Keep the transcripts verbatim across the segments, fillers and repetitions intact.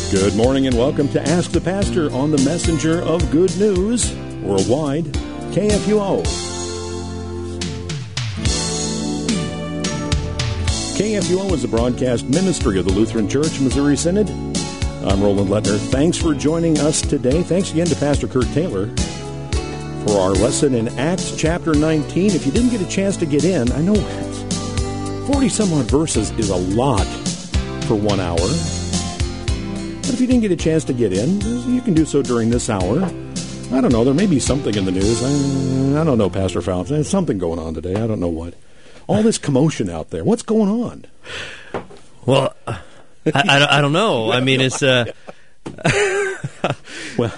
Good morning and welcome to Ask the Pastor on the Messenger of Good News Worldwide, K F U O. K F U O is a broadcast ministry of the Lutheran Church Missouri Synod. I'm Roland Lettner. Thanks for joining us today. Thanks again to Pastor Kurt Taylor for our lesson in Acts chapter nineteen. If you didn't get a chance to get in, I know forty-some-odd verses is a lot for one hour. But if you didn't get a chance to get in, you can do so during this hour. I don't know. There may be something in the news. I, I don't know, Pastor Fountain. There's something going on today. I don't know what. All this commotion out there. What's going on? Well, I, I, I don't know. I mean, it's... Uh... well...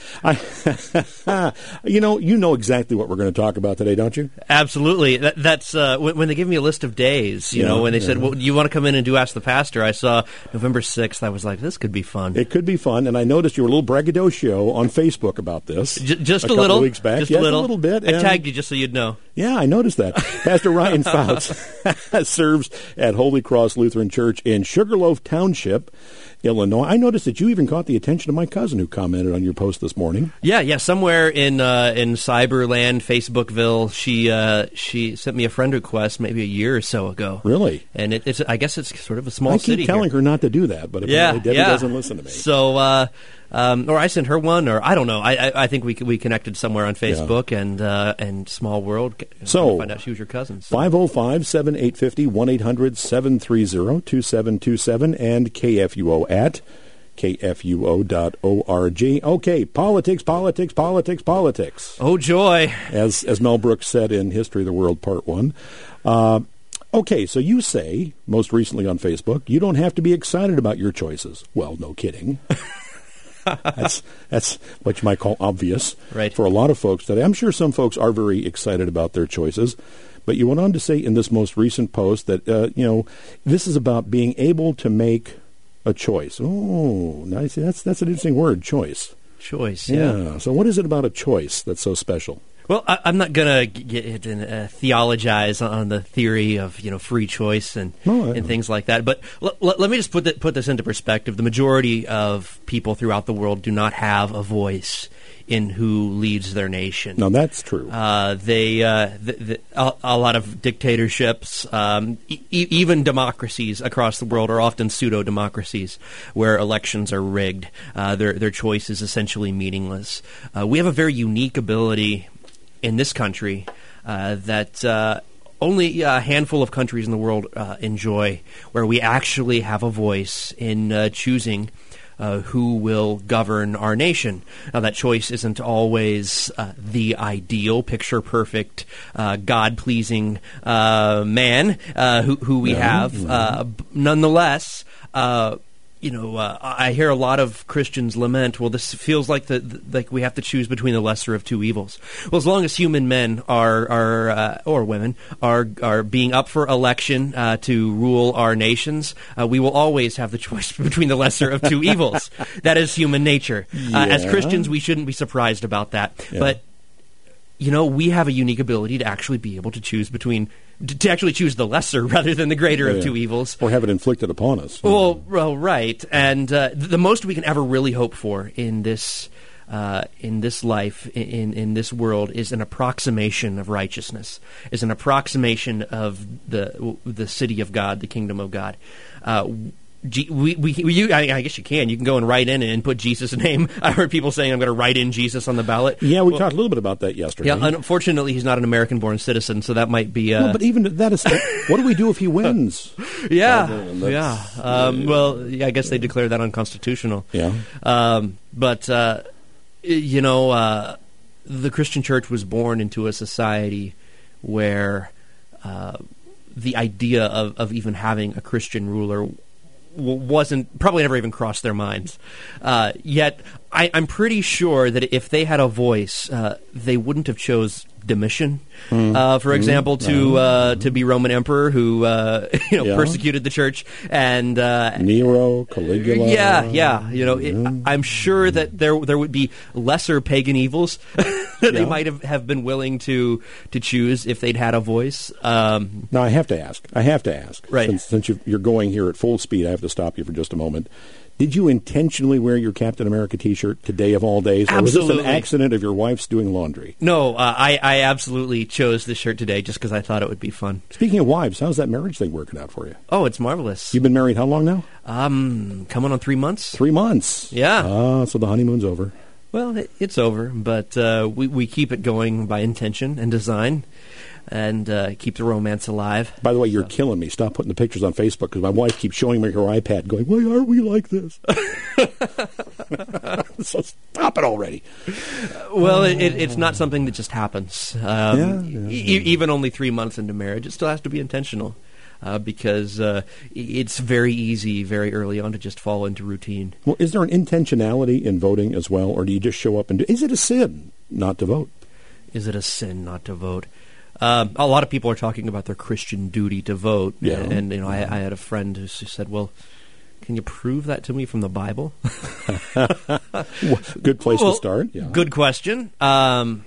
I, you know, you know exactly what we're going to talk about today, don't you? Absolutely. That, that's uh, when, when they give me a list of days. You yeah, know, when they yeah. said, "Well, do you want to come in and do Ask the Pastor?" I saw November sixth. I was like, "This could be fun." It could be fun, and I noticed you were a little braggadocio on Facebook about this. J- just a, a little, of weeks back. Just yeah, a little, a little bit. I tagged you just so you'd know. Yeah, I noticed that. Pastor Ryan Fouts serves at Holy Cross Lutheran Church in Sugarloaf Township, Illinois. I noticed that you even caught the attention of my cousin who commented on your post this morning. Yeah, yeah. Somewhere in uh, in Cyberland, Facebookville, she uh, she sent me a friend request maybe a year or so ago. Really? And it, it's I guess it's sort of a small I city. I keep telling here. her not to do that, but yeah, Debbie yeah. doesn't listen to me. So, uh, um, or I sent her one, or I don't know. I I, I think we we connected somewhere on Facebook yeah. and uh, and Small World. So find out she was your cousin. So. five oh five, seven eight five oh, one eight hundred, seven three zero, two seven two seven, and K F U O at K F U O dot org. Okay, politics, politics, politics, politics. Oh, joy. As as Mel Brooks said in History of the World, Part one. Uh, okay, so you say, most recently on Facebook, you don't have to be excited about your choices. Well, no kidding. that's that's what you might call obvious right. for a lot of folks today. I'm sure some folks are very excited about their choices. But you went on to say in this most recent post that, uh, you know, this is about being able to make a choice. Oh, nice. That's that's an interesting word, choice. Choice, yeah. yeah. So what is it about a choice that's so special? Well, I, I'm not going to get and uh, theologize on the theory of you know free choice and no, and things like that. But l- l- let me just put that, put this into perspective. The majority of people throughout the world do not have a voice in who leads their nation. No, that's true. Uh, they uh, the, the, a, a lot of dictatorships, um, e- even democracies across the world are often pseudo-democracies where elections are rigged. Uh, their their choice is essentially meaningless. Uh, we have a very unique ability in this country uh, that uh, only a handful of countries in the world uh, enjoy, where we actually have a voice in uh, choosing Uh, who will govern our nation. Now, that choice isn't always uh, the ideal, picture-perfect, uh, God-pleasing uh, man uh, who, who we yeah, have. yeah. Uh, b- nonetheless, uh, you know, uh, I hear a lot of Christians lament, well, this feels like the, the like we have to choose between the lesser of two evils. Well, as long as human men are, are uh, or women, are are being up for election uh, to rule our nations, uh, we will always have the choice between the lesser of two evils. That is human nature. Yeah. Uh, as Christians, we shouldn't be surprised about that. Yeah. But, you know, we have a unique ability to actually be able to choose between to actually choose the lesser rather than the greater yeah. of two evils. Or have it inflicted upon us. Well, well right. And uh, the most we can ever really hope for in this uh, in this life, in, in this world, is an approximation of righteousness, is an approximation of the the city of God, the kingdom of God. Uh, G- we, we, you, I, I guess you can. You can go and write in and put Jesus' name. I heard people saying, I'm going to write in Jesus on the ballot. Yeah, we well, talked a little bit about that yesterday. Yeah, unfortunately, he's not an American-born citizen, so that might be... Uh, no, but even that is... what do we do if he wins? yeah, uh, yeah. Um, well, yeah, I guess they declare that unconstitutional. Yeah. Um, but, uh, you know, uh, the Christian church was born into a society where uh, the idea of, of even having a Christian ruler wasn't probably never even crossed their minds. Uh, yet, I, I'm pretty sure that if they had a voice, uh, they wouldn't have chose Domitian, mm. uh, for example, mm. to uh, to be Roman emperor who uh, you know yeah. persecuted the church, and uh, Nero, Caligula. Yeah, yeah. You know, it, I'm sure that there there would be lesser pagan evils that Yeah. they might have, have been willing to to choose if they'd had a voice. Um, Now, I have to ask. I have to ask. Right. Since, since you've, you're going here at full speed, I have to stop you for just a moment. Did you intentionally wear your Captain America T-shirt today of all days? Or was this Absolutely. an accident of your wife's doing laundry? no, uh, I, I absolutely chose this shirt today just because I thought it would be fun. Speaking of wives, how's that marriage thing working out for you? Oh, it's marvelous. You've been married how long now? Um, coming on three months. Three months. Yeah. Ah, so the honeymoon's over. Well, it, it's over, but uh, we we keep it going by intention and design, and uh, keep the romance alive. By the way, you're killing me. Stop putting the pictures on Facebook because my wife keeps showing me her iPad going, why are we like this? So stop it already. Well, it, it, it's not something that just happens. Um, Yeah, yeah, e- even only three months into marriage, it still has to be intentional. Uh, because uh, it's very easy very early on to just fall into routine. Well, is there an intentionality in voting as well, or do you just show up and do? Is it a sin not to vote? Is it a sin not to vote? Um, a lot of people are talking about their Christian duty to vote, Yeah. and, and you know, I, I had a friend who s- said, "Well, can you prove that to me from the Bible?" Good place Well, to start. Yeah. Good question. Um,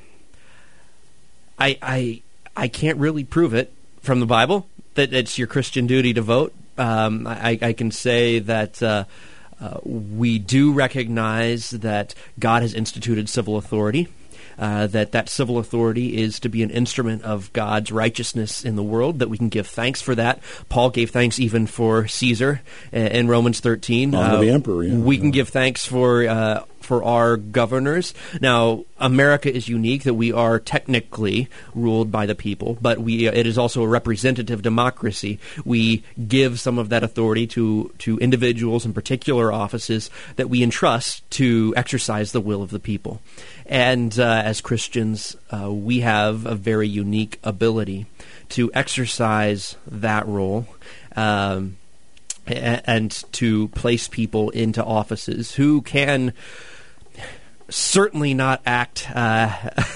I I I can't really prove it from the Bible that it's your Christian duty to vote. Um, I, I can say that uh, uh, we do recognize that God has instituted civil authority. Uh, that that civil authority is to be an instrument of God's righteousness in the world, that we can give thanks for that. Paul gave thanks even for Caesar uh, in Romans thirteen. Honor Uh, the emperor, yeah. We can give thanks for uh, for our governors. Now, America is unique that we are technically ruled by the people, but we it is also a representative democracy. We give some of that authority to, to individuals in particular offices that we entrust to exercise the will of the people. And uh, as Christians, uh, we have a very unique ability to exercise that role. Um, and to place people into offices who can certainly not act, uh,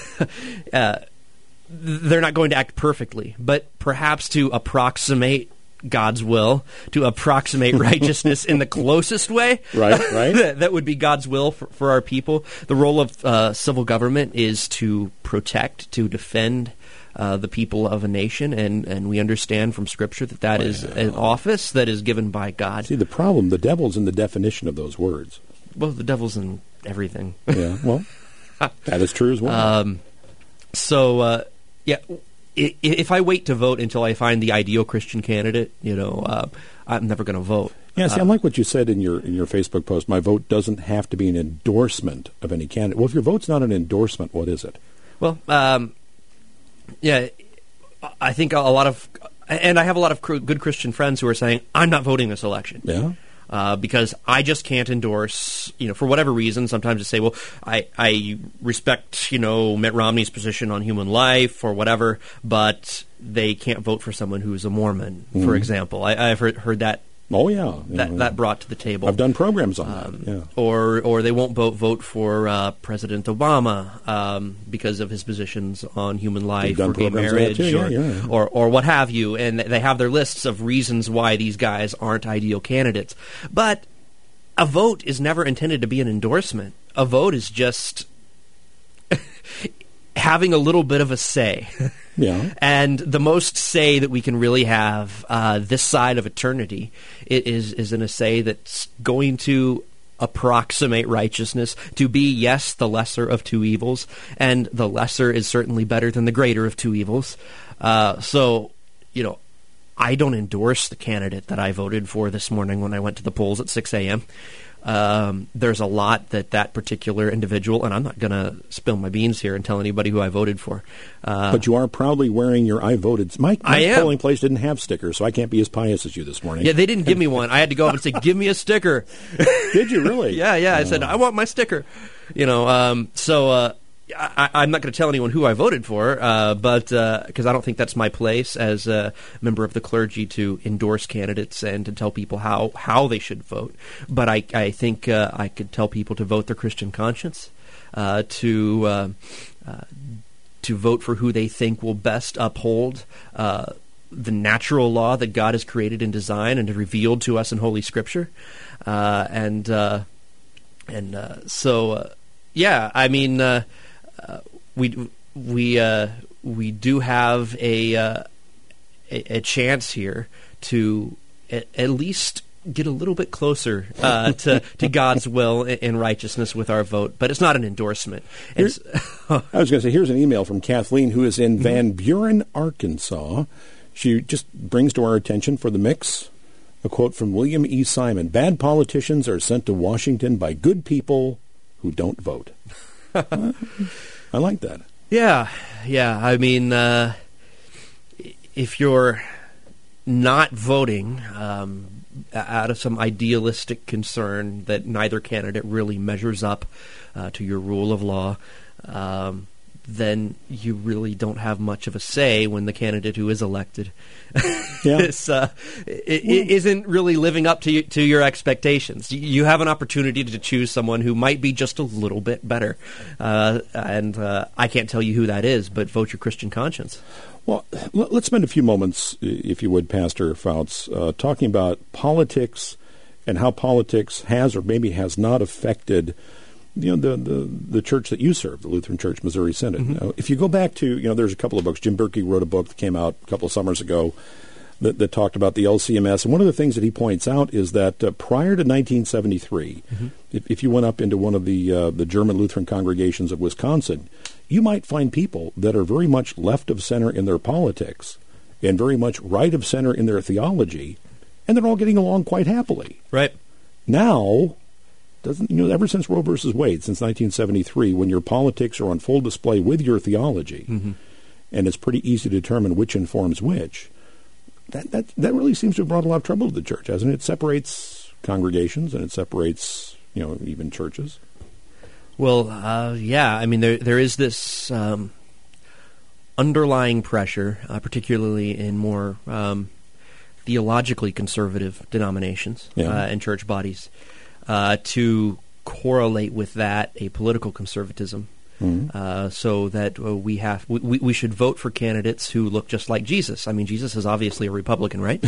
uh, they're not going to act perfectly, but perhaps to approximate God's will, to approximate righteousness in the closest way. Right, right. that, that would be God's will for, for our people. The role of uh, civil government is to protect, to defend Uh, the people of a nation, and, and we understand from Scripture that that is an office that is given by God. See, the problem, the devil's in the definition of those words. Well, the devil's in everything. Yeah, well, that is true as well. Um, so, uh, yeah, i- if I wait to vote until I find the ideal Christian candidate, you know, uh, I'm never going to vote. yeah, see, uh, I like what you said in your in your Facebook post. My vote doesn't have to be an endorsement of any candidate. Well, if your vote's not an endorsement, what is it? Well, um, yeah, I think a lot of, and I have a lot of cr- good Christian friends who are saying, I'm not voting this election. Yeah. Uh, because I just can't endorse, you know, for whatever reason. Sometimes they say, well, I, I respect, you know, Mitt Romney's position on human life or whatever, but they can't vote for someone who's a Mormon, Mm-hmm. for example. I, I've heard, heard that Oh, yeah. yeah, that yeah. that brought to the table. I've done programs on Um, that. Yeah. Or or they won't vote vote for uh, President Obama um, because of his positions on human life done or gay programs on that marriage too, yeah, or, yeah, yeah. or or what have you, and they have their lists of reasons why these guys aren't ideal candidates. But a vote is never intended to be an endorsement. A vote is just having a little bit of a say. Yeah. And the most say that we can really have uh, this side of eternity i- is is in a say that's going to approximate righteousness, to be, yes, the lesser of two evils, and the lesser is certainly better than the greater of two evils. Uh, so, you know, I don't endorse the candidate that I voted for this morning when I went to the polls at six a.m. Um, there's a lot that that particular individual, and I'm not going to spill my beans here and tell anybody who I voted for. Uh, But you are proudly wearing your I voted. My, my I am. polling place didn't have stickers, so I can't be as pious as you this morning. yeah, they didn't give me one. I had to go up and say, give me a sticker. Did you really? Yeah, yeah. I said, I want my sticker. You know, um, so uh, I, I'm not going to tell anyone who I voted for, uh, but because uh, I don't think that's my place as a member of the clergy to endorse candidates and to tell people how, how they should vote. But I, I think uh, I could tell people to vote their Christian conscience, uh, to uh, uh, to vote for who they think will best uphold uh, the natural law that God has created and designed and revealed to us in Holy Scripture, uh, and uh, and uh, so uh, yeah, I mean. Uh, Uh, we we uh, we do have a, uh, a a chance here to at, at least get a little bit closer uh, to to God's will and righteousness with our vote, but it's not an endorsement. I was going to say, here's an email from Kathleen, who is in Van Buren, Arkansas. She just brings to our attention for the mix a quote from William E. Simon: "Bad politicians are sent to Washington by good people who don't vote." uh, I like that. Yeah, yeah. I mean, uh, if you're not voting um, out of some idealistic concern that neither candidate really measures up uh, to your rule of law, um, then you really don't have much of a say when the candidate who is elected yeah. is, uh, it, it isn't really living up to you, to your expectations. You have an opportunity to choose someone who might be just a little bit better, uh, and uh, I can't tell you who that is, but vote your Christian conscience. Well, let's spend a few moments, if you would, Pastor Fouts, uh, talking about politics and how politics has or maybe has not affected, you know, the, the, the church that you serve, the Lutheran Church Missouri Synod. Mm-hmm. Uh, if you go back to, you know, there's a couple of books. Jim Berkey wrote a book that came out a couple of summers ago that, that talked about the L C M S. And one of the things that he points out is that uh, prior to nineteen seventy-three, mm-hmm. if, if you went up into one of the uh, the German Lutheran congregations of Wisconsin, you might find people that are very much left of center in their politics and very much right of center in their theology, and they're all getting along quite happily. Right. Now, doesn't you know, ever since Roe versus Wade, since nineteen seventy-three, when your politics are on full display with your theology, mm-hmm. and it's pretty easy to determine which informs which, that, that, that really seems to have brought a lot of trouble to the church, hasn't it? It separates congregations, and it separates, you know, even churches. Well, uh, yeah. I mean, there there is this um, underlying pressure, uh, particularly in more um, theologically conservative denominations yeah. uh, and church bodies, uh, to correlate with that a political conservatism. Mm-hmm. Uh, so that uh, we have we, we should vote for candidates who look just like Jesus. I mean, Jesus is obviously a Republican, right?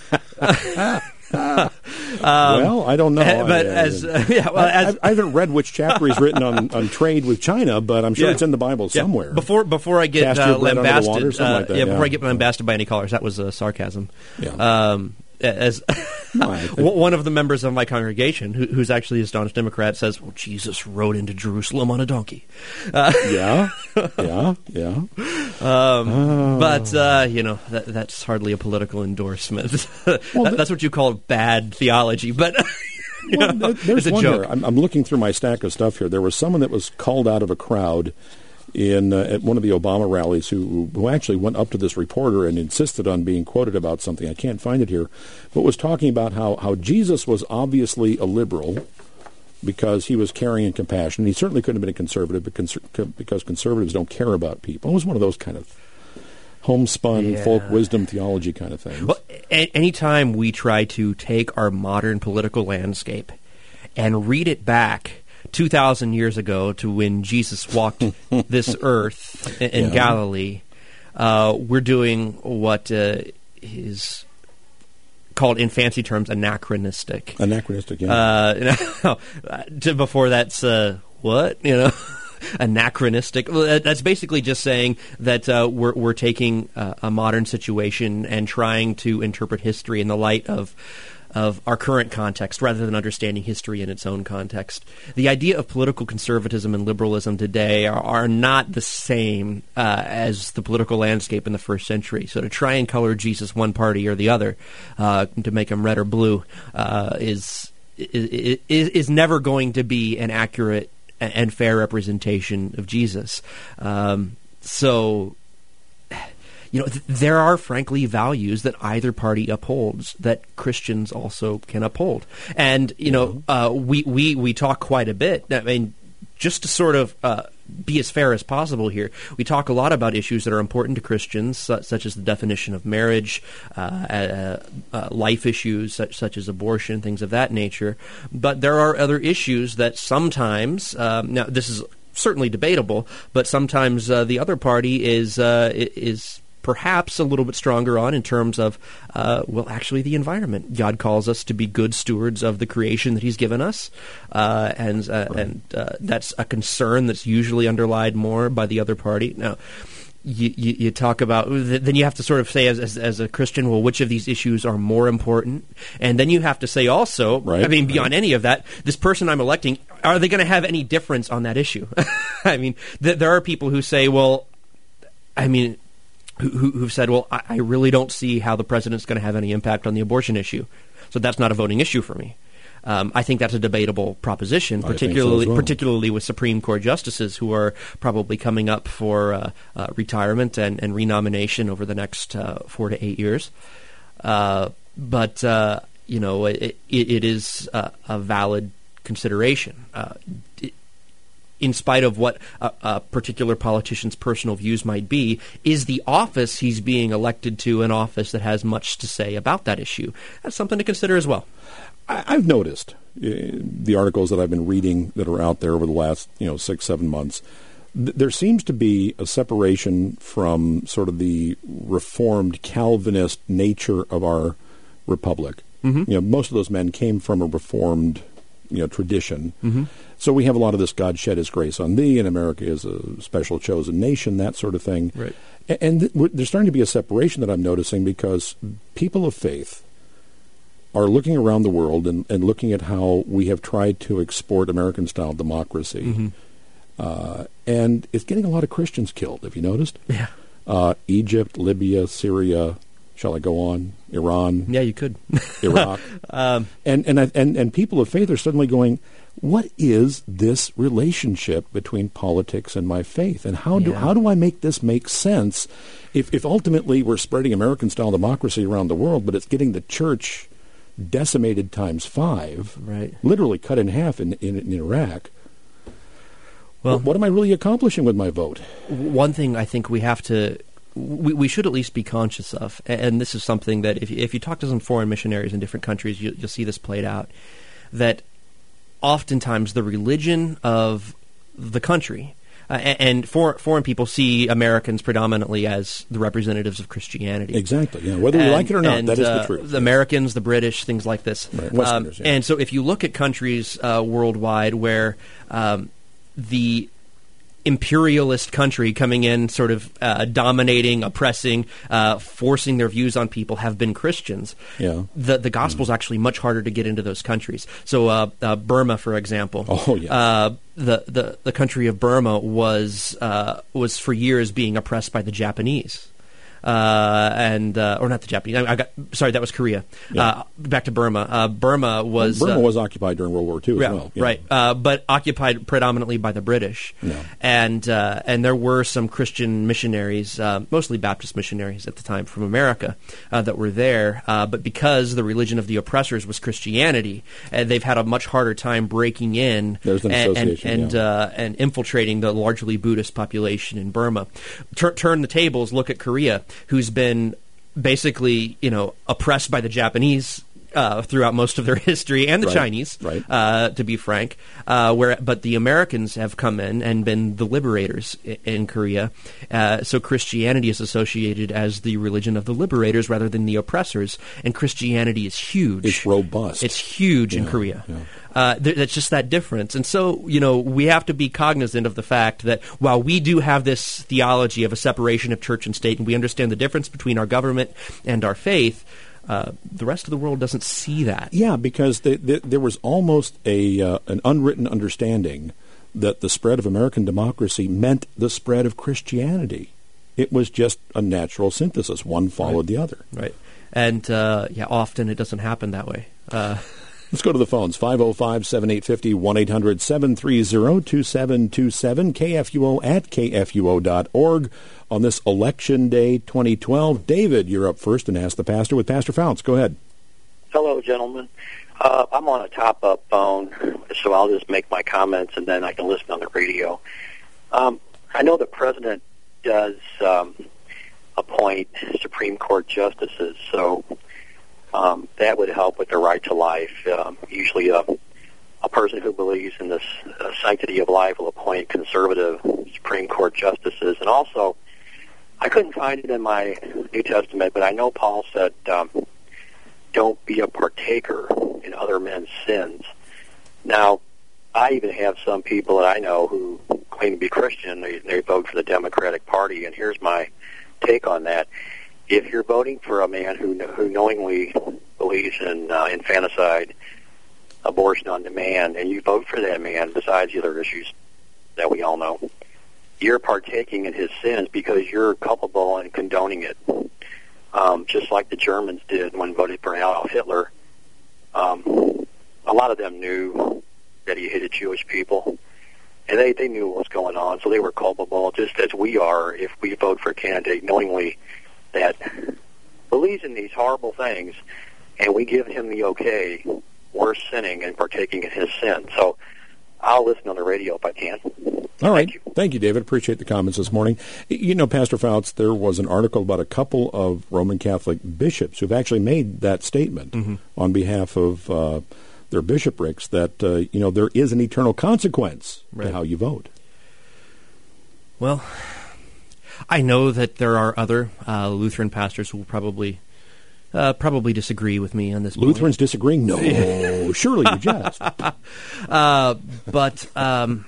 um, well, I don't know. But I, as uh, yeah, well, I, as, I haven't read which chapter he's written on, on trade with China, but I'm sure yeah. it's in the Bible yeah. somewhere. Before before I get uh, lambasted, water, uh, like that, yeah, yeah, before I get lambasted by any callers, that was uh, sarcasm. Yeah. Um, as no, one of the members of my congregation, who, who's actually a staunch Democrat, says, "Well, Jesus rode into Jerusalem on a donkey." Uh, yeah, yeah, yeah. Um, oh. But uh, you know, that, that's hardly a political endorsement. Well, that, that's what you call bad theology. But well, know, there's it's a one joke. here. I'm, I'm looking through my stack of stuff here. There was someone that was called out of a crowd in uh, at one of the Obama rallies who who actually went up to this reporter and insisted on being quoted about something. I can't find it here, but was talking about how, how Jesus was obviously a liberal because he was caring and compassionate. He certainly couldn't have been a conservative because, because conservatives don't care about people. It was one of those kind of homespun yeah. folk wisdom theology kind of things. Well, a- anytime we try to take our modern political landscape and read it back two thousand years ago to when Jesus walked this earth in, in yeah. Galilee, uh, we're doing what uh, is called, in fancy terms, anachronistic. Anachronistic, yeah. Uh, you know, to before that's uh, what, you know, anachronistic. Well, that's basically just saying that uh, we're we're taking uh, a modern situation and trying to interpret history in the light of of our current context rather than understanding history in its own context. The idea of political conservatism and liberalism today are, are not the same uh, as the political landscape in the first century. So to try and color Jesus one party or the other, uh, to make him red or blue, uh, is, is is never going to be an accurate and fair representation of Jesus. Um, so... You know, th- there are, frankly, values that either party upholds that Christians also can uphold. And, you know, uh, we, we, we talk quite a bit. I mean, just to sort of uh, be as fair as possible here, we talk a lot about issues that are important to Christians, su- such as the definition of marriage, uh, uh, uh, life issues such, such as abortion, things of that nature. But there are other issues that sometimes, um, now this is certainly debatable, but sometimes uh, the other party is uh, is... perhaps a little bit stronger on in terms of, uh, well, actually the environment. God calls us to be good stewards of the creation that he's given us, uh, and uh, right. and uh, that's a concern that's usually underlined more by the other party. Now, You, you, you talk about, then you have to sort of say as, as as a Christian, well, which of these issues are more important? And then you have to say also, right, I mean, beyond right. any of that, this person I'm electing, are they going to have any difference on that issue? I mean, th- there are people who say, well, I mean, who, who, who've said, well, I, I really don't see how the president's going to have any impact on the abortion issue. So that's not a voting issue for me. Um, I think that's a debatable proposition, particularly so well. particularly with Supreme Court justices who are probably coming up for uh, uh, retirement and, and renomination over the next uh, four to eight years. Uh, but uh, you know, it, it, it is uh, a valid consideration. Uh, it, in spite of what a, a particular politician's personal views might be, is the office he's being elected to an office that has much to say about that issue? That's something to consider as well. I've noticed uh, the articles that I've been reading that are out there over the last, you know, six, seven months. Th- there seems to be a separation from sort of the Reformed Calvinist nature of our republic. Mm-hmm. You know, most of those men came from a Reformed, you know, tradition. Mm-hmm. So we have a lot of this God shed his grace on thee, and America is a special chosen nation, that sort of thing. Right. A- and th- there's starting to be a separation that I'm noticing because people of faith are looking around the world and, and looking at how we have tried to export American-style democracy. Mm-hmm. Uh, and it's getting a lot of Christians killed, have you noticed? Yeah. Uh, Egypt, Libya, Syria, shall I go on? Iran. Yeah, you could. Iraq. um, and, and, and, and people of faith are suddenly going, what is this relationship between politics and my faith? And how do, yeah. how do I make this make sense if, if ultimately we're spreading American-style democracy around the world, but it's getting the church decimated times five, right? Literally cut in half in, in, in Iraq. Well, what, what am I really accomplishing with my vote? One thing I think we have to, we, we should at least be conscious of, and this is something that if, if you talk to some foreign missionaries in different countries, you, you'll see this played out, that oftentimes the religion of the country, Uh, and and for, foreign people see Americans predominantly as the representatives of Christianity. Exactly, yeah. Whether and, you like it or not, and, that is uh, the truth. The Americans, the British, things like this. Right. Westerners, um, yeah. And so if you look at countries uh, worldwide where um, the imperialist country coming in, sort of uh, dominating, oppressing, uh, forcing their views on people have been Christians. Yeah. The the gospel's mm. actually much harder to get into those countries. So uh, uh, Burma, for example. Oh, yeah. Uh, the, the, the country of Burma was uh, was for years being oppressed by the Japanese. Uh, and uh, or not the Japanese. I, I got sorry, that was Korea. Yeah. Uh, back to Burma. Uh, Burma was well, Burma uh, was occupied during World War Two as yeah, well. Yeah. Right, uh, but occupied predominantly by the British. Yeah. And uh, and there were some Christian missionaries, uh, mostly Baptist missionaries at the time from America, uh, that were there. Uh, but because the religion of the oppressors was Christianity, uh, they've had a much harder time breaking in There's an and and association, and, yeah. uh, and infiltrating the largely Buddhist population in Burma. Tur- turn the tables. Look at Korea, who's been basically, you know, oppressed by the Japanese uh, throughout most of their history, and the right. Chinese, right. uh, to be frank. Uh, where, but the Americans have come in and been the liberators in, in Korea. Uh, so Christianity is associated as the religion of the liberators rather than the oppressors. And Christianity is huge. It's robust. It's huge yeah, in Korea. Yeah. Uh, th- that's just that difference. And so, you know, we have to be cognizant of the fact that while we do have this theology of a separation of church and state, and we understand the difference between our government and our faith, uh, the rest of the world doesn't see that. Yeah, because the, the, there was almost a uh, an unwritten understanding that the spread of American democracy meant the spread of Christianity. It was just a natural synthesis. One followed right. the other. Right. And, uh, yeah, often it doesn't happen that way. Uh Let's go to the phones, five oh five, seven eight five oh, one eight hundred, seven three zero, two seven two seven, K F U O at K F U O dot org. On this Election Day twenty twelve, David, you're up first and ask the pastor with Pastor Founts. Go ahead. Hello, gentlemen. Uh, I'm on a top-up phone, so I'll just make my comments and then I can listen on the radio. Um, I know the president does um, appoint Supreme Court justices, so Um, that would help with the right to life. Um, usually a, a person who believes in this uh, sanctity of life will appoint conservative Supreme Court justices. And also, I couldn't find it in my New Testament, but I know Paul said, um, don't be a partaker in other men's sins. Now, I even have some people that I know who claim to be Christian. They, they vote for the Democratic Party, and here's my take on that. If you're voting for a man who who knowingly believes in uh, infanticide, abortion on demand, and you vote for that man, besides the other issues that we all know, you're partaking in his sins because you're culpable and condoning it. Um, just like the Germans did when voting for Adolf Hitler. Um, a lot of them knew that he hated Jewish people, and they, they knew what was going on, so they were culpable, just as we are if we vote for a candidate knowingly that believes in these horrible things, and we give him the okay, we're sinning and partaking in his sin. So I'll listen on the radio if I can. All right. Thank you. Thank you, David. Appreciate the comments this morning. You know, Pastor Fouts, there was an article about a couple of Roman Catholic bishops who've actually made that statement mm-hmm. on behalf of uh, their bishoprics that, uh, you know, there is an eternal consequence right. to how you vote. Well, I know that there are other uh, Lutheran pastors who will probably uh, probably disagree with me on this. Lutherans point. disagreeing? No, surely you jest. Uh, but um,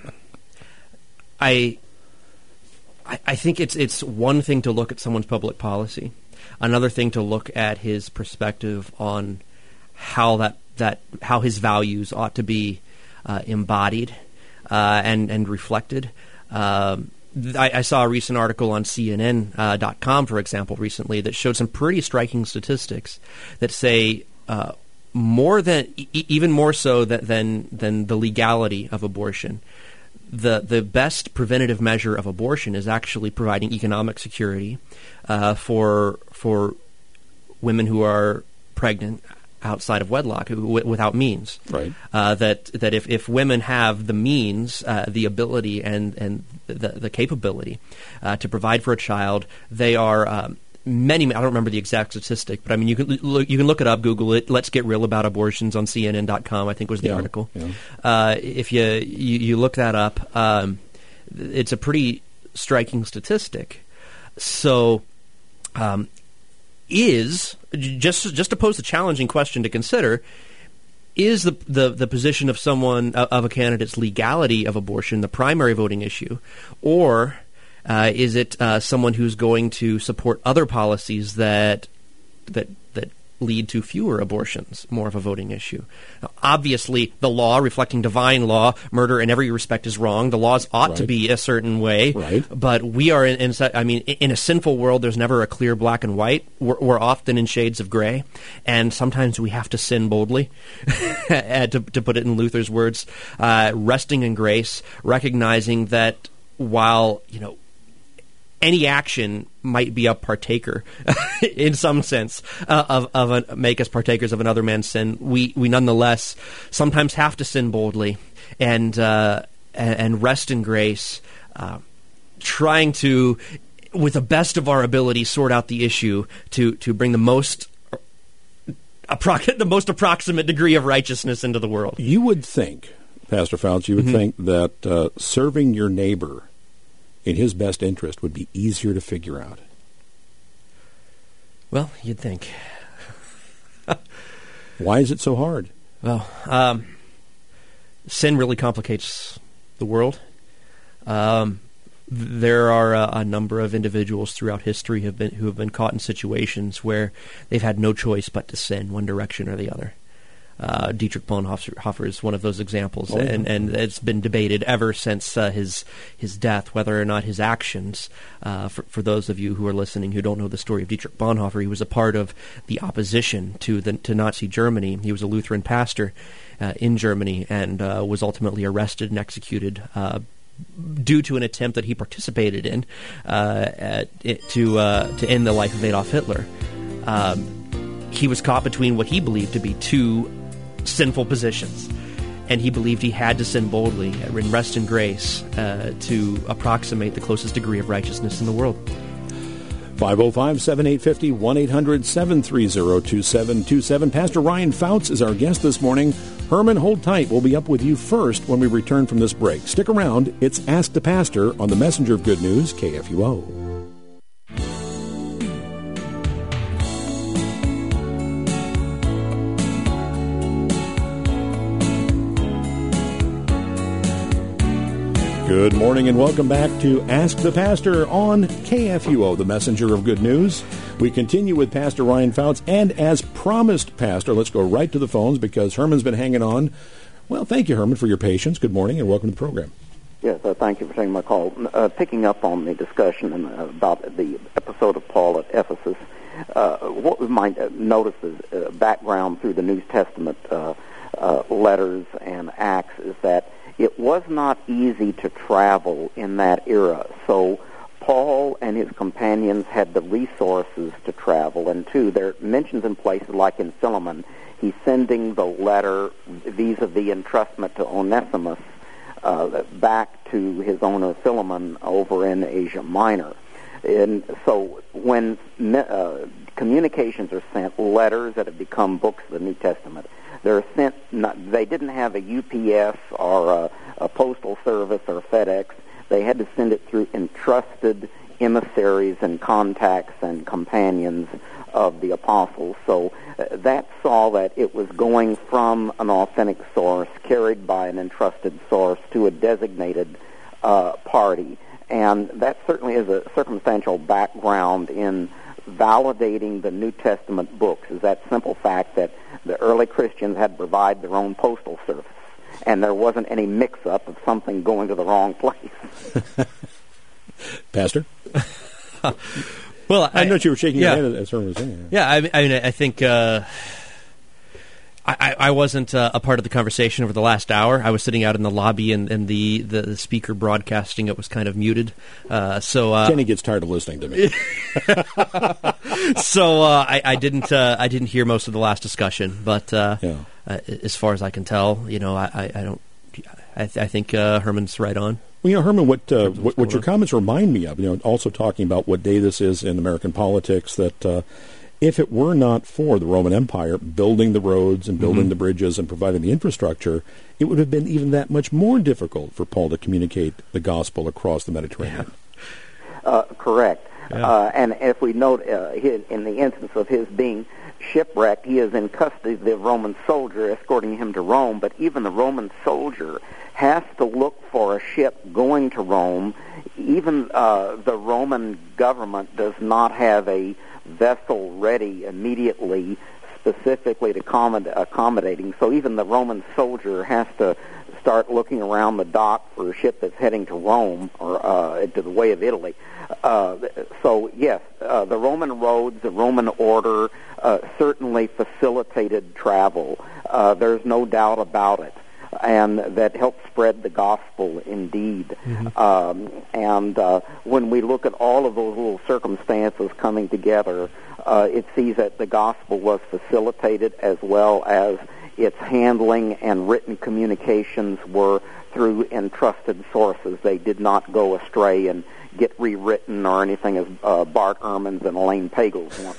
I, I, I think it's it's one thing to look at someone's public policy, another thing to look at his perspective on how that that how his values ought to be uh, embodied uh, and and reflected. Um, I, I saw a recent article on C N N dot com, uh, for example, recently that showed some pretty striking statistics that say uh, more than, e- even more so that, than than the legality of abortion. The the best preventative measure of abortion is actually providing economic security uh, for for women who are pregnant outside of wedlock, w- without means. Right. Uh, that that if, if women have the means, uh, the ability, and and the, the capability uh, to provide for a child, they are um, many. I don't remember the exact statistic, but I mean you can look, you can look it up, Google it. Let's get real about abortions on C N N dot com. I think was the yeah, article. Yeah. Uh, if you, you you look that up, um, it's a pretty striking statistic. So. Um, Is just just to pose a challenging question to consider: is the the, the position of someone uh, of a candidate's legality of abortion the primary voting issue, or uh, is it uh, someone who's going to support other policies that that that lead to fewer abortions, more of a voting issue? Now, obviously, the law, reflecting divine law, murder in every respect is wrong. The laws ought right. to be a certain way, right. but we are in, in. I mean, in a sinful world, there's never a clear black and white. We're, we're often in shades of gray, and sometimes we have to sin boldly, to, to put it in Luther's words, uh, resting in grace, recognizing that while you know. Any action might be a partaker, in some sense, uh, of of a, make us partakers of another man's sin. We we nonetheless sometimes have to sin boldly and uh, and, and rest in grace, uh, trying to, with the best of our ability, sort out the issue to to bring the most appro- the most approximate degree of righteousness into the world. You would think, Pastor Fouts, you would mm-hmm. think that uh, serving your neighbor in his best interest would be easier to figure out. Well, you'd think. Why is it so hard? Well, um, sin really complicates the world. Um, there are a, a number of individuals throughout history have been who have been caught in situations where they've had no choice but to sin one direction or the other. Uh, Dietrich Bonhoeffer is one of those examples, oh, and, and it's been debated ever since uh, his his death whether or not his actions. Uh, for, for those of you who are listening who don't know the story of Dietrich Bonhoeffer, he was a part of the opposition to the to Nazi Germany. He was a Lutheran pastor uh, in Germany and uh, was ultimately arrested and executed uh, due to an attempt that he participated in uh, at, it, to uh, to end the life of Adolf Hitler. Um, he was caught between what he believed to be two sinful positions, and he believed he had to sin boldly and rest in grace uh, to approximate the closest degree of righteousness in the world. five oh five, seven eight five oh, one eight hundred, seven three zero, two seven two seven. Pastor Ryan Fouts is our guest this morning. Herman, hold tight. We'll be up with you first when we return from this break. Stick around. It's Ask the Pastor on the Messenger of Good News, K F U O. Good morning and welcome back to Ask the Pastor on K F U O, the messenger of good news. We continue with Pastor Ryan Fouts, and as promised, Pastor, let's go right to the phones because Herman's been hanging on. Well, thank you, Herman, for your patience. Good morning and welcome to the program. Yes, uh, thank you for taking my call. Uh, picking up on the discussion and, uh, about the episode of Paul at Ephesus, uh, what we might uh, notice is uh, background through the New Testament uh, uh, letters and Acts is that it was not easy to travel in that era. So Paul and his companions had the resources to travel. And, two, there are mentions in places like in Philemon, he's sending the letter vis-a-vis entrustment to Onesimus uh, back to his owner Philemon over in Asia Minor. And so when uh, communications are sent, letters that have become books of the New Testament, they're sent. Not, they didn't have a U P S or a, a postal service or FedEx. They had to send it through entrusted emissaries and contacts and companions of the apostles. So uh, that saw that it was going from an authentic source, carried by an entrusted source, to a designated uh, party. And that certainly is a circumstantial background in validating the New Testament books, is that simple fact that the early Christians had to provide their own postal service, and there wasn't any mix-up of something going to the wrong place. Pastor? Well, I, I know you were shaking yeah. your head as Herman was saying. Yeah, I, I mean, I think uh, I, I wasn't uh, a part of the conversation over the last hour. I was sitting out in the lobby, and, and the, the, the speaker broadcasting it was kind of muted. Uh, so uh, Kenny gets tired of listening to me. so uh, I, I didn't uh, I didn't hear most of the last discussion, but uh, yeah. uh, as far as I can tell, you know, I, I, I don't. I, th- I think uh, Herman's right on. Well, you know, Herman, what, uh, what what your comments remind me of, you know, also talking about what day this is in American politics, that uh, if it were not for the Roman Empire building the roads and building mm-hmm. the bridges and providing the infrastructure, it would have been even that much more difficult for Paul to communicate the gospel across the Mediterranean. Yeah. Uh, correct. Yeah. Uh, and if we note uh, his, in the instance of his being shipwrecked, he is in custody of the Roman soldier escorting him to Rome, but even the Roman soldier has to look for a ship going to Rome. Even uh, the Roman government does not have a vessel ready immediately specifically to accommod- accommodating. So even the Roman soldier has to start looking around the dock for a ship that's heading to Rome or uh, to the way of Italy. Uh, so, yes, uh, the Roman roads, the Roman order uh, certainly facilitated travel. Uh, there's no doubt about it. And that helped spread the gospel indeed. Mm-hmm. Um, and uh, when we look at all of those little circumstances coming together, uh, it sees that the gospel was facilitated as well as its handling and written communications were through entrusted sources. They did not go astray and get rewritten or anything, as uh, Bart Ehrman's and Elaine Pagels want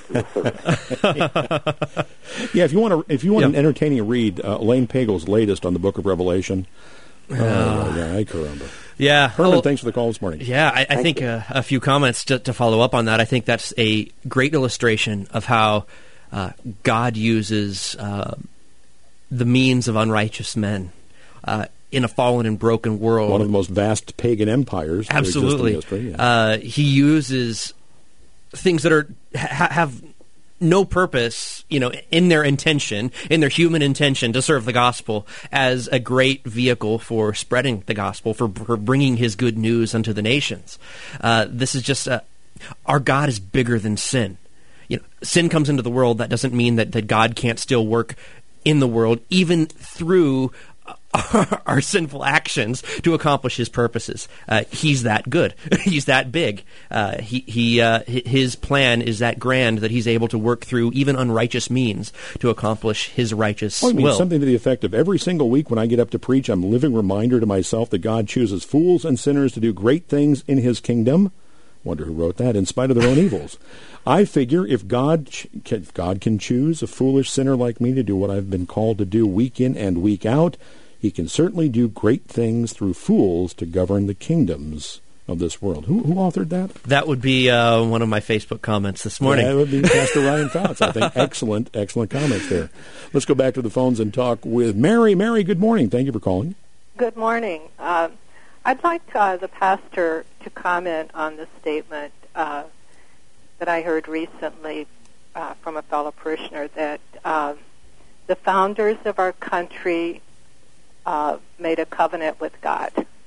to assert. Yeah, if you want to, if you want yeah. an entertaining read, uh, Elaine Pagels' latest on the Book of Revelation. Uh, uh, yeah, I caramba. Yeah, Herman, well, thanks for the call this morning. Yeah, I, I think uh, a few comments to, to follow up on that. I think that's a great illustration of how uh, God uses uh, the means of unrighteous men uh, in a fallen and broken world. One of the most vast pagan empires. Absolutely. That exist in history, yeah. uh, he uses things that are ha- have no purpose, you know, in their intention, in their human intention to serve the gospel, as a great vehicle for spreading the gospel, for, for bringing his good news unto the nations. Uh, this is just, uh, our God is bigger than sin. You know, sin comes into the world. That doesn't mean that, that God can't still work in the world, even through Our, our sinful actions to accomplish his purposes. Uh, he's that good. He's that big. Uh, he, he, uh, his plan is that grand that he's able to work through even unrighteous means to accomplish his righteous oh, I mean, will. Something to the effect of every single week when I get up to preach, I'm a living reminder to myself that God chooses fools and sinners to do great things in his kingdom. Wonder who wrote that, in spite of their own evils. I figure if God, if God can choose a foolish sinner like me to do what I've been called to do week in and week out, he can certainly do great things through fools to govern the kingdoms of this world. Who, who authored that? That would be uh, one of my Facebook comments this morning. Yeah, that would be Pastor Ryan Fouts. I think excellent, excellent comments there. Let's go back to the phones and talk with Mary. Mary, good morning. Thank you for calling. Good morning. Uh, I'd like uh, the pastor to comment on the statement uh, that I heard recently uh, from a fellow parishioner that uh, the founders of our country uh, made a covenant with God.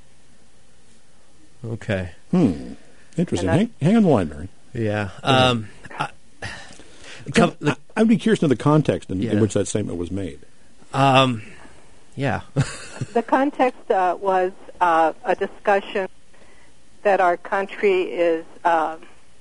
Okay. Hmm. Interesting. Hang, hang on the line, Mary. Yeah. Um, I, co- the, I would be curious to know the context in, yeah. in which that statement was made. Um, yeah. The context uh, was uh, a discussion that our country is uh,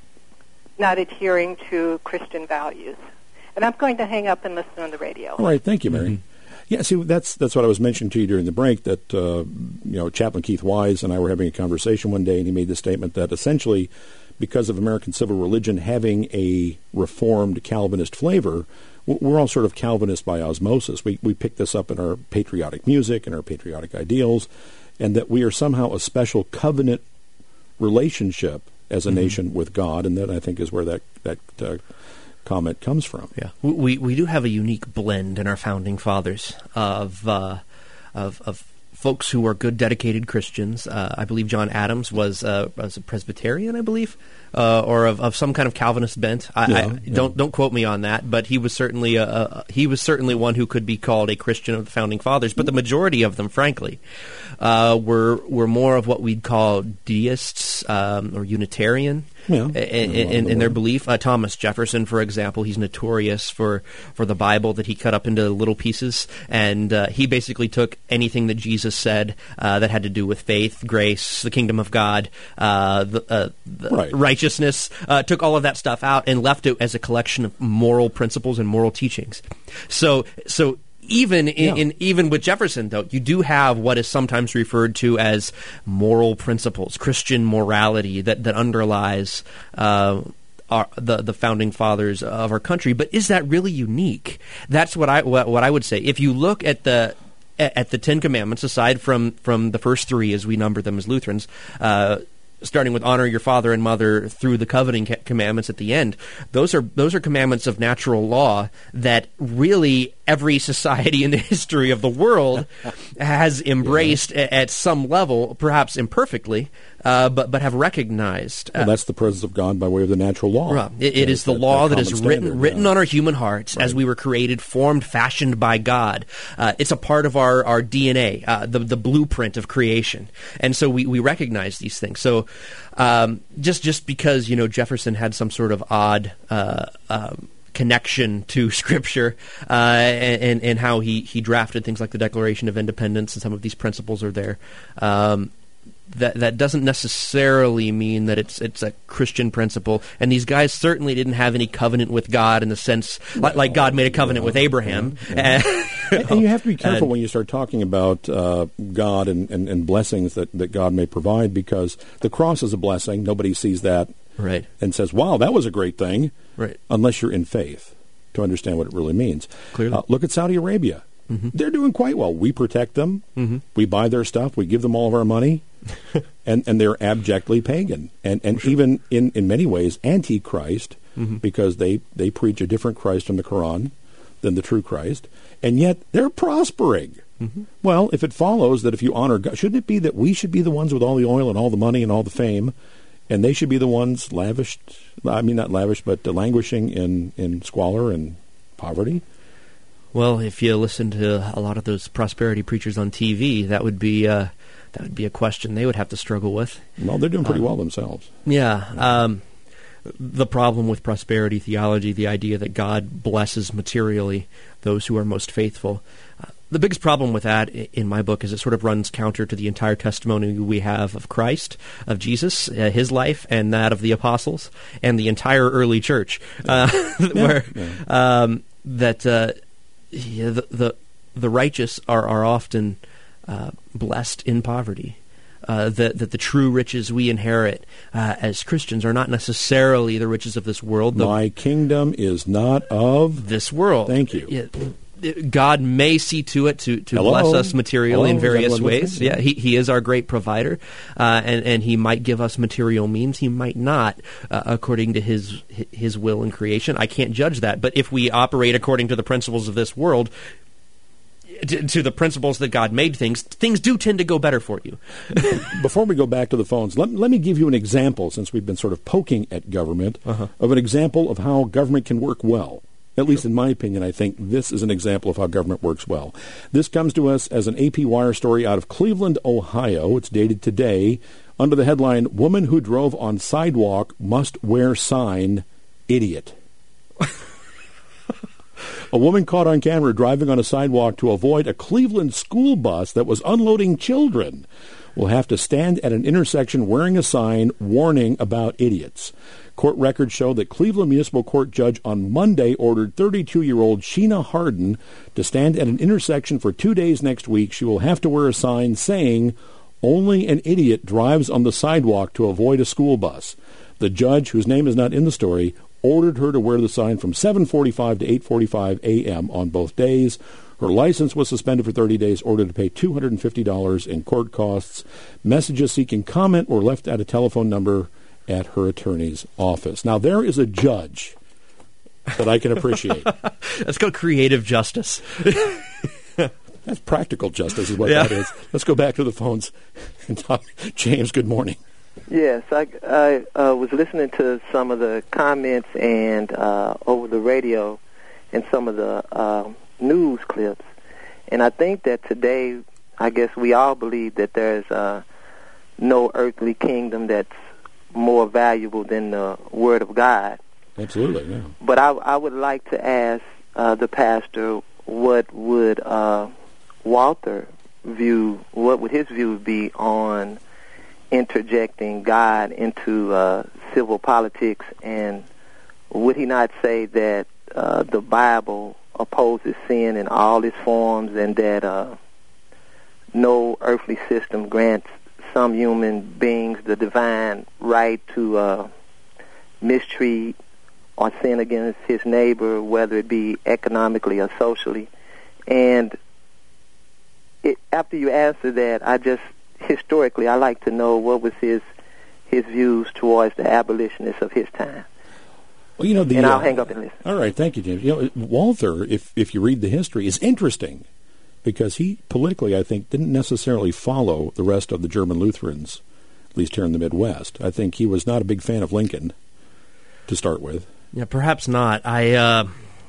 not adhering to Christian values. And I'm going to hang up and listen on the radio. All right. Thank you, Mary. Mm-hmm. Yeah, see, that's that's what I was mentioning to you during the break, that, uh, you know, Chaplain Keith Wise and I were having a conversation one day, and he made the statement that essentially, because of American civil religion having a Reformed Calvinist flavor, we're all sort of Calvinist by osmosis. We we pick this up in our patriotic music and our patriotic ideals, and that we are somehow a special covenant relationship as a mm-hmm. nation with God, and that, I think, is where that, that uh, comment comes from. Yeah, we we do have a unique blend in our founding fathers of uh, of, of folks who are good, dedicated Christians. Uh, I believe John Adams was uh, was a Presbyterian, I believe, uh, or of, of some kind of Calvinist bent. I, yeah, I, yeah. Don't don't quote me on that, but he was certainly a, a, he was certainly one who could be called a Christian of the founding fathers. But the majority of them, frankly, uh, were were more of what we'd call deists um, or Unitarian. Yeah, in, in, in their belief. Uh, Thomas Jefferson, for example, he's notorious for, for the Bible that he cut up into little pieces, and uh, he basically took anything that Jesus said uh, that had to do with faith, grace, the kingdom of God, uh, the, uh, the right. righteousness, uh, took all of that stuff out and left it as a collection of moral principles and moral teachings. So, so Even in, yeah. in even with Jefferson, though, you do have what is sometimes referred to as moral principles, Christian morality that that underlies uh, our, the the founding fathers of our country. But is that really unique? That's what I what, what I would say. If you look at the at the Ten Commandments, aside from from the first three, as we number them as Lutherans. Uh, starting with honor your father and mother through the covenant commandments at the end, those are those are commandments of natural law that really every society in the history of the world has embraced yeah. at some level, perhaps imperfectly, uh, but but have recognized. Well, uh, that's the presence of God by way of the natural law. Right. It, it is the that, law that that is written standard, written yeah. on our human hearts right. as we were created, formed, fashioned by God. Uh, it's a part of our, our D N A, uh, the the blueprint of creation, and so we, we recognize these things. So um, just just because you know Jefferson had some sort of odd. Uh, um, connection to Scripture uh, and, and how he, he drafted things like the Declaration of Independence, and some of these principles are there. Um, that that doesn't necessarily mean that it's it's a Christian principle. And these guys certainly didn't have any covenant with God in the sense like, like God made a covenant yeah, with Abraham. Yeah, yeah. and, and you have to be careful and, when you start talking about uh, God and, and, and blessings that, that God may provide, because the cross is a blessing. Nobody sees that right. and says, wow, that was a great thing. Right. Unless you're in faith to understand what it really means. Clearly. Uh, look at Saudi Arabia. Mm-hmm. They're doing quite well. We protect them. Mm-hmm. We buy their stuff. We give them all of our money. and and they're abjectly pagan. And and sure. even in, in many ways anti-Christ, mm-hmm. because they, they preach a different Christ from the Quran than the true Christ. And yet they're prospering. Mm-hmm. Well, if it follows that if you honor God, shouldn't it be that we should be the ones with all the oil and all the money and all the fame, and they should be the ones lavished, I mean not lavished, but uh, languishing in, in squalor and poverty? Well, if you listen to a lot of those prosperity preachers on T V, that would be uh, that would be a question they would have to struggle with. Well, they're doing pretty um, well themselves. Yeah. Um, the problem with prosperity theology, the idea that God blesses materially those who are most faithful, uh, the biggest problem with that, in my book, is it sort of runs counter to the entire testimony we have of Christ, of Jesus, uh, his life, and that of the apostles, and the entire early church, uh, yeah. where yeah. Um, that uh, yeah, the, the the righteous are are often uh, blessed in poverty. Uh, that, that the true riches we inherit uh, as Christians are not necessarily the riches of this world. The, My kingdom is not of this world. Thank you. Yeah, God may see to it to, to Hello? bless us materially Hello? in various ways. Listening? Yeah, he he is our great provider, uh, and and he might give us material means. He might not, uh, according to his his will in creation. I can't judge that. But if we operate according to the principles of this world, to, to the principles that God made things, things do tend to go better for you. Before we go back to the phones, let, let me give you an example, since we've been sort of poking at government, uh-huh. of an example of how government can work well. At least in my opinion, I think this is an example of how government works well. This comes to us as an A P Wire story out of Cleveland, Ohio. It's dated today under the headline, "Woman Who Drove on Sidewalk Must Wear Sign, Idiot." A woman caught on camera driving on a sidewalk to avoid a Cleveland school bus that was unloading children will have to stand at an intersection wearing a sign warning about idiots. Court records show that Cleveland Municipal Court judge on Monday ordered thirty-two-year-old Sheena Harden to stand at an intersection for two days next week. She will have to wear a sign saying, "Only an idiot drives on the sidewalk to avoid a school bus." The judge, whose name is not in the story, ordered her to wear the sign from seven forty-five to eight forty-five a.m. on both days. Her license was suspended for thirty days, ordered to pay two hundred fifty dollars in court costs. Messages seeking comment were left at a telephone number at her attorney's office. Now, there is a judge that I can appreciate. Let's go creative justice. That's practical justice is what yeah. that is. Let's go back to the phones and talk. James, good morning. Yes, I, I uh, was listening to some of the comments and uh, over the radio and some of the uh, news clips, and I think that today, I guess we all believe that there's uh, no earthly kingdom that's more valuable than the Word of God. Absolutely, yeah. But I, I would like to ask uh, the pastor, what would uh, Walther view, what would his view be on interjecting God into uh, civil politics, and would he not say that uh, the Bible opposes sin in all its forms, and that uh, no earthly system grants some human beings the divine right to uh, mistreat or sin against his neighbor, whether it be economically or socially? And it, after you answer that, I just, historically, I like to know what was his his views towards the abolitionists of his time. Well, you know, the, and I'll uh, hang up and listen. All right, thank you, James. You know, Walther, if if you read the history, is interesting because he politically, I think, didn't necessarily follow the rest of the German Lutherans, at least here in the Midwest. I think he was not a big fan of Lincoln to start with. Yeah, perhaps not. I uh,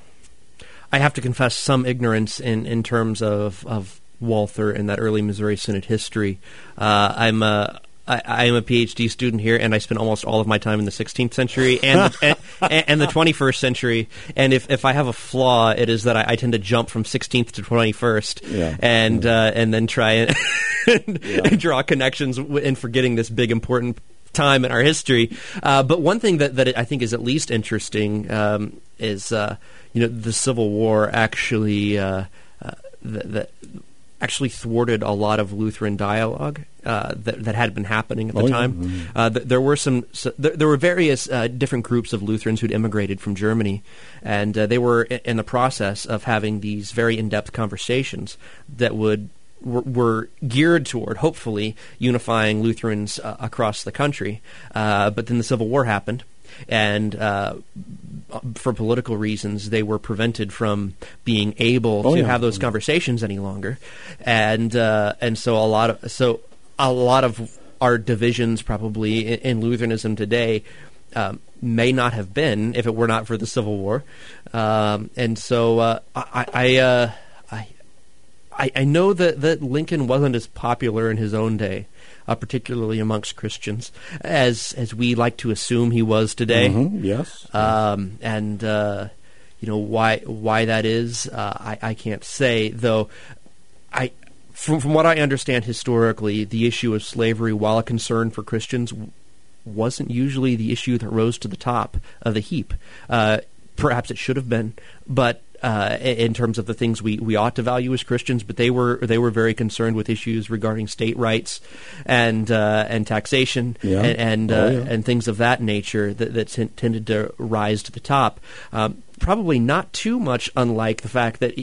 I have to confess some ignorance in, in terms of, of Walther and that early Missouri Synod history. Uh, I'm a I, I am a P H D student here, and I spent almost all of my time in the sixteenth century and the, and, and the twenty-first century. And if, if I have a flaw, it is that I, I tend to jump from sixteenth to twenty-first, yeah. and yeah. Uh, and then try and, and yeah. draw connections in forgetting this big important time in our history. Uh, but one thing that that I think is at least interesting um, is uh, you know the Civil War actually uh, uh, the, the actually thwarted a lot of Lutheran dialogue uh, that, that had been happening at the oh, time. Yeah. Mm-hmm. Uh, th- there were some, so there, there were various uh, different groups of Lutherans who'd immigrated from Germany, and uh, they were I- in the process of having these very in-depth conversations that would were, were geared toward, hopefully, unifying Lutherans uh, across the country. Uh, but then the Civil War happened, and uh, for political reasons, they were prevented from being able oh, to yeah. have those conversations any longer, and uh, and so a lot of so a lot of our divisions, probably in, in Lutheranism today, um, may not have been if it were not for the Civil War, um, and so uh, I I, uh, I I I know that that Lincoln wasn't as popular in his own day. Uh, particularly amongst Christians, as as we like to assume he was today. Mm-hmm. Yes, um, and uh, you know why why that is, uh, I I can't say. Though, I from from what I understand historically, the issue of slavery, while a concern for Christians, wasn't usually the issue that rose to the top of the heap. Uh, perhaps it should have been, but. Uh, in terms of the things we, we ought to value as Christians, but they were they were very concerned with issues regarding state rights and uh, and taxation yeah. and and, oh, uh, yeah. and things of that nature that, that t- tended to rise to the top. Um, probably not too much unlike the fact that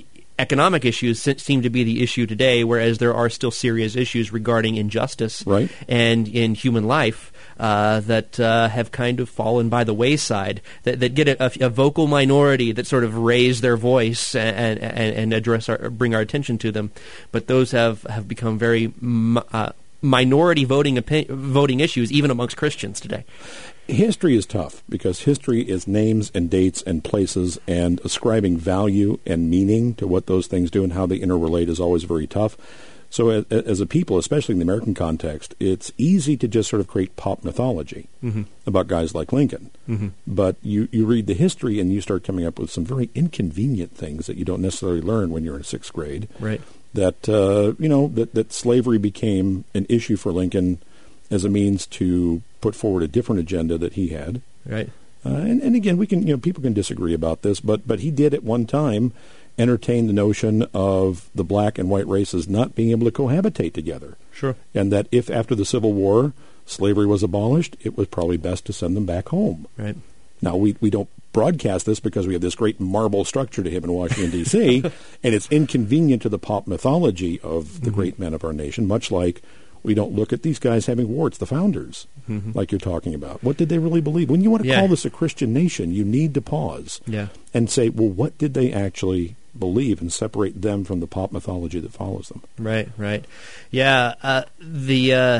economic issues se- seem to be the issue today, whereas there are still serious issues regarding injustice right. and in human life uh, that uh, have kind of fallen by the wayside, that, that get a, a vocal minority that sort of raise their voice and, and, and address our, bring our attention to them. But those have, have become very uh, minority voting opi- voting issues, even amongst Christians today. History is tough because history is names and dates and places, and ascribing value and meaning to what those things do and how they interrelate is always very tough. So as, as a people, especially in the American context, it's easy to just sort of create pop mythology mm-hmm. about guys like Lincoln. Mm-hmm. But you, you read the history and you start coming up with some very inconvenient things that you don't necessarily learn when you're in sixth grade. Right. That, uh, you know, that, that slavery became an issue for Lincoln as a means to put forward a different agenda that he had. Right. Uh, and, and again, we can, you know, people can disagree about this, but but he did at one time entertain the notion of the black and white races not being able to cohabitate together. Sure. And that if after the Civil War slavery was abolished, it was probably best to send them back home. Right. Now, we, we don't broadcast this because we have this great marble structure to him in Washington, D C, and it's inconvenient to the pop mythology of the mm-hmm. great men of our nation, much like we don't look at these guys having warts, the founders, mm-hmm. like you're talking about. What did they really believe? When you want to yeah. call this a Christian nation, you need to pause yeah. and say, well, what did they actually believe, and separate them from the pop mythology that follows them. Right, right. Yeah, uh, the, uh,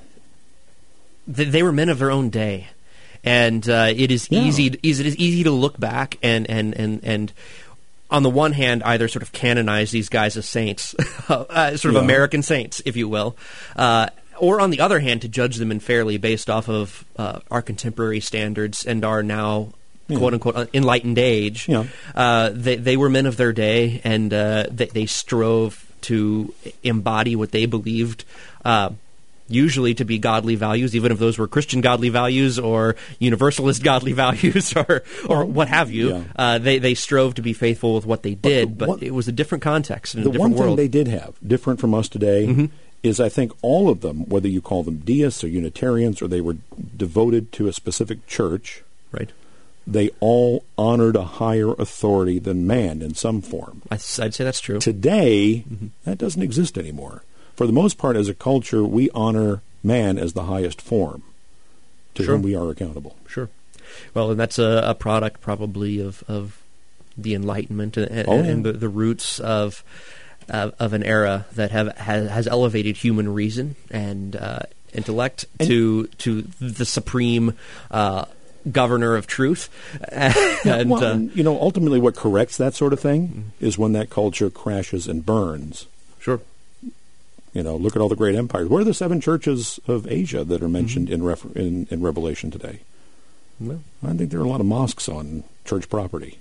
the they were men of their own day. And uh, it is yeah. easy. It is easy to look back and, and, and, and on the one hand, either sort of canonize these guys as saints, uh, sort of yeah. American saints, if you will, uh, or on the other hand, to judge them unfairly based off of uh, our contemporary standards and our now yeah. quote unquote enlightened age. Yeah. Uh, they they were men of their day, and uh, they, they strove to embody what they believed. Uh, usually to be godly values, even if those were Christian godly values or universalist godly values or or what have you. Yeah. Uh, they, they strove to be faithful with what they did, but, one, but it was a different context and the a different one world. thing they did have, different from us today, mm-hmm. is I think all of them, whether you call them deists or Unitarians or they were devoted to a specific church, right? They all honored a higher authority than man in some form. I'd say that's true. Today, mm-hmm. that doesn't exist anymore. For the most part, as a culture, we honor man as the highest form to sure. whom we are accountable. Sure. Well, and that's a, a product probably of, of the Enlightenment and, oh, yeah. and the, the roots of uh, of an era that have has, has elevated human reason and uh, intellect and to to the supreme uh, governor of truth. and well, uh, you know, ultimately, what corrects that sort of thing mm-hmm. is when that culture crashes and burns. Sure. You know, look at all the great empires. Where are the seven churches of Asia that are mentioned mm-hmm. in, refer- in in Revelation today? Well, I think there are a lot of mosques on church property.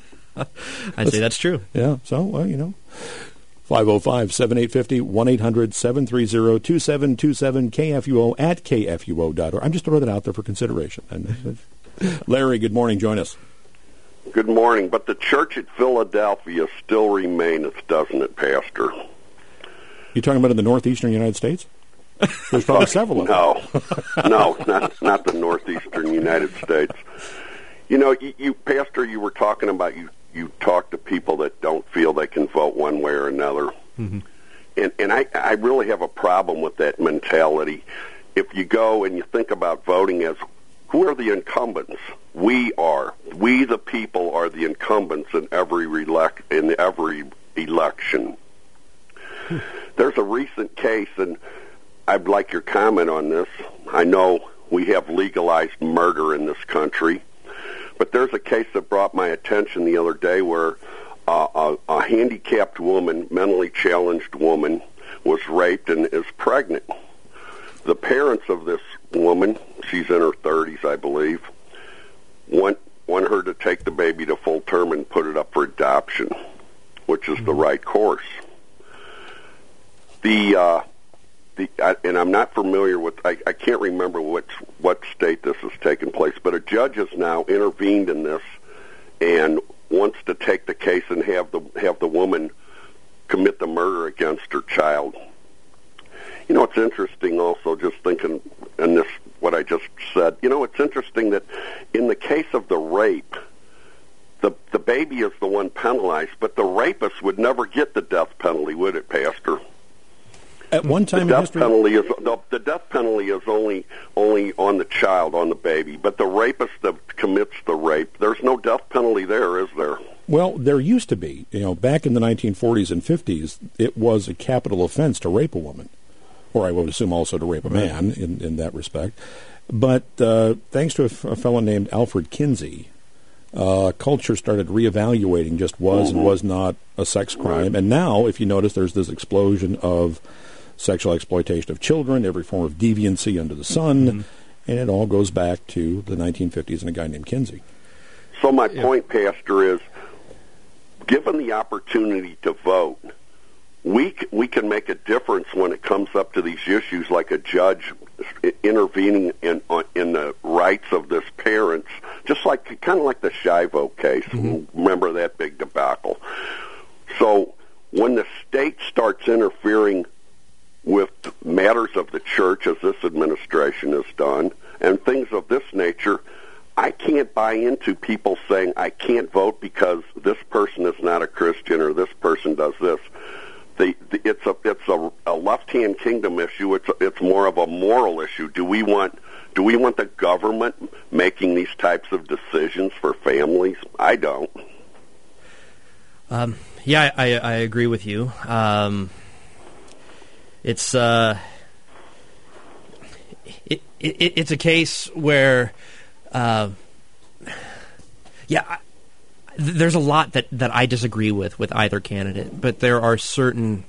I'd say that's true. Yeah, so, well, you know. five oh five, seven eight five oh, one eight hundred, seven three zero, two seven two seven, K F U O at K F U O dot org. I'm just throwing that out there for consideration. And Larry, good morning. Join us. Good morning. But the church at Philadelphia still remaineth, doesn't it, Pastor? You talking about in the northeastern United States? There's probably several of them. No, no, not not the northeastern United States. You know, you, you Pastor, you were talking about you. You talk to people that don't feel they can vote one way or another, mm-hmm. and and I I really have a problem with that mentality. If you go and you think about voting as who are the incumbents? We are. We the people are the incumbents in every elec- in every election. Hmm. There's a recent case, and I'd like your comment on this. I know we have legalized murder in this country, but there's a case that brought my attention the other day where uh, a, a handicapped woman, mentally challenged woman, was raped and is pregnant. The parents of this woman, she's in her thirties, I believe, want, want her to take the baby to full term and put it up for adoption, which is mm-hmm. the right course. The, uh, the, I, and I'm not familiar with, I, I can't remember which, what state this has taken place, but a judge has now intervened in this and wants to take the case and have the, have the woman commit the murder against her child. You know, it's interesting also, just thinking, and this, what I just said, you know, it's interesting that in the case of the rape, the the baby is the one penalized, but the rapist would never get the death penalty, would it, Pastor? At one time the in death history, penalty is the, the death penalty is only only on the child, on the baby. But the rapist that commits the rape, there's no death penalty there, is there? well, there used to be. You know, back in the nineteen forties and fifties, it was a capital offense to rape a woman, or I would assume also to rape a man in, in that respect. But uh, thanks to a, f- a fellow named Alfred Kinsey, uh, culture started reevaluating just was mm-hmm. and was not a sex crime. Right. And now, if you notice, there's this explosion of sexual exploitation of children, every form of deviancy under the sun, mm-hmm. and it all goes back to the nineteen fifties and a guy named Kinsey. So my yeah. point, Pastor, is given the opportunity to vote, we c- we can make a difference when it comes up to these issues, like a judge intervening in on, in the rights of this parents, just like kind of like the Shivo case. Mm-hmm. Remember that big debacle? So when the state starts interfering with matters of the church, as this administration has done, and things of this nature, I can't buy into people saying I can't vote because this person is not a Christian or this person does this. The, the, it's a it's a, a left-hand kingdom issue. It's a, it's more of a moral issue. Do we want do we want the government making these types of decisions for families? I don't. Um, yeah, I, I agree with you. Um, it's uh, it, it it's a case where, uh, yeah. I, There's a lot that, that I disagree with with either candidate, but there are certain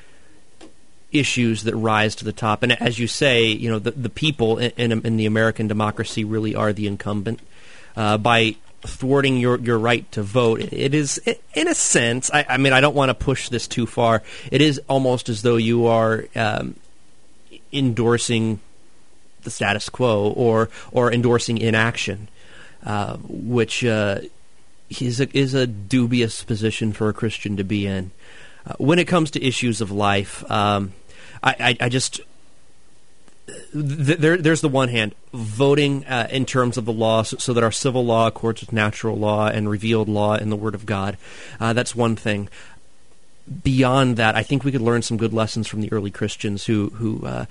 issues that rise to the top. And as you say, you know, the, the people in, in the American democracy really are the incumbent. Uh, by thwarting your, your right to vote, it is, in a sense, I, I mean, I don't want to push this too far. It is almost as though you are um, endorsing the status quo or or endorsing inaction, uh, which... Uh, Is a, is a dubious position for a Christian to be in. Uh, when it comes to issues of life, um, I, I, I just th- there, there's the one hand, voting uh, in terms of the law, so, so that our civil law accords with natural law and revealed law in the Word of God. Uh, that's one thing. Beyond that, I think we could learn some good lessons from the early Christians who who. Uh,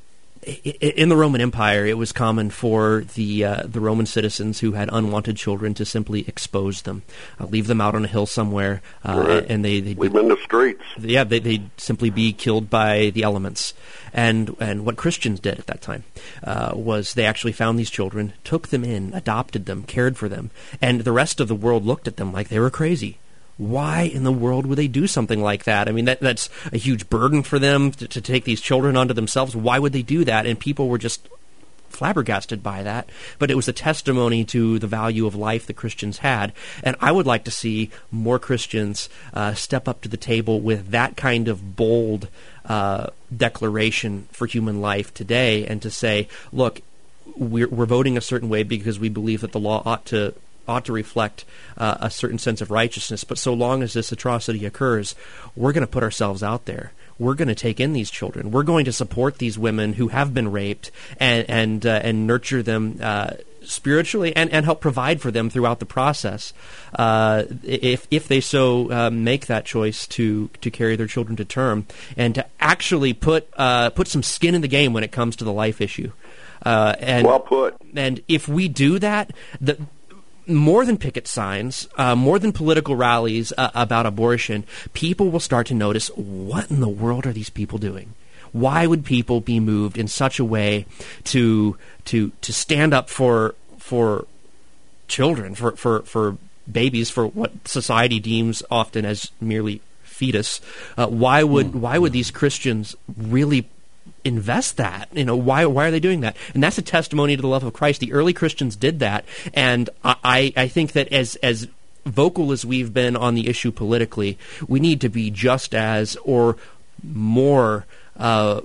In the Roman Empire, it was common for the uh, the Roman citizens who had unwanted children to simply expose them, uh, leave them out on a hill somewhere, uh, right. and they they'd leave them in the streets. Yeah, they, they'd simply be killed by the elements. And and what Christians did at that time uh, was they actually found these children, took them in, adopted them, cared for them, and the rest of the world looked at them like they were crazy. Why in the world would they do something like that? I mean, that that's a huge burden for them to, to take these children onto themselves. Why would they do that? And people were just flabbergasted by that. But it was a testimony to the value of life that Christians had. And I would like to see more Christians uh, step up to the table with that kind of bold uh, declaration for human life today, and to say, look, we're, we're voting a certain way because we believe that the law ought to ought to reflect uh, a certain sense of righteousness. But so long as this atrocity occurs, we're going to put ourselves out there. We're going to take in these children. We're going to support these women who have been raped and and uh, and nurture them uh, spiritually and, and help provide for them throughout the process. Uh, if if they so uh, make that choice to to carry their children to term, and to actually put uh, put some skin in the game when it comes to the life issue. Uh, and, well put. And if we do that, the more than picket signs, uh, more than political rallies uh, about abortion, people will start to notice, what in the world are these people doing? Why would people be moved in such a way to to to stand up for for children, for, for, for babies, for what society deems often as merely fetus? Uh, why would mm. why would these Christians really invest that? You know, why why are they doing that? And that's a testimony to the love of Christ. The early Christians did that, and I, I think that as as vocal as we've been on the issue politically, we need to be just as or more uh,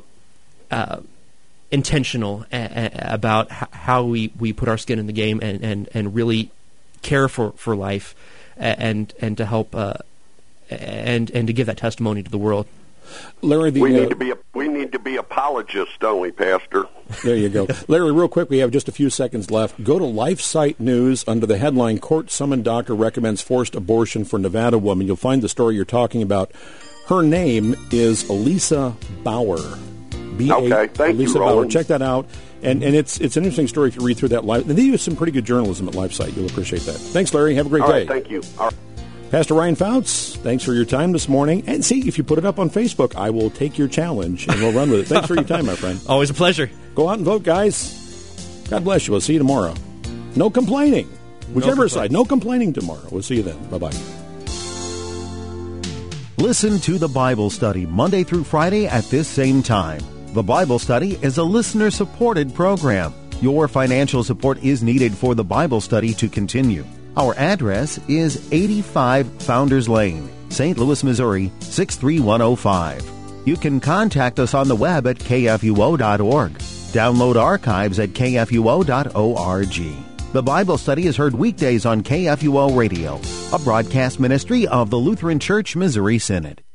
uh, intentional a, a, about h- how we, we put our skin in the game and, and, and really care for, for life and and to help uh, and and to give that testimony to the world. Larry, the, we uh, need to be a we need need to be apologists, don't we, Pastor? There you go. Larry, real quick, we have just a few seconds left. Go to LifeSite News under the headline, Court Summoned Doctor Recommends Forced Abortion for Nevada Woman. You'll find the story you're talking about. Her name is Elisa Bauer. B A Okay, thank Elisa you, Bauer. Roland. Check that out. And and it's it's an interesting story if you read through that. Live. And they do some pretty good journalism at LifeSite. You'll appreciate that. Thanks, Larry. Have a great All day. right, thank you. All right. Pastor Ryan Fouts, thanks for your time this morning. And see, if you put it up on Facebook, I will take your challenge and we'll run with it. Thanks for your time, my friend. Always a pleasure. Go out and vote, guys. God bless you. We'll see you tomorrow. No complaining. Whichever No side, no complaining tomorrow. We'll see you then. Bye-bye. Listen to the Bible Study Monday through Friday at this same time. The Bible Study is a listener-supported program. Your financial support is needed for the Bible Study to continue. Our address is eighty-five Founders Lane, Saint Louis, Missouri, six three one oh five. You can contact us on the web at k f u o dot org. Download archives at k f u o dot org. The Bible Study is heard weekdays on K F U O Radio, a broadcast ministry of the Lutheran Church Missouri Synod.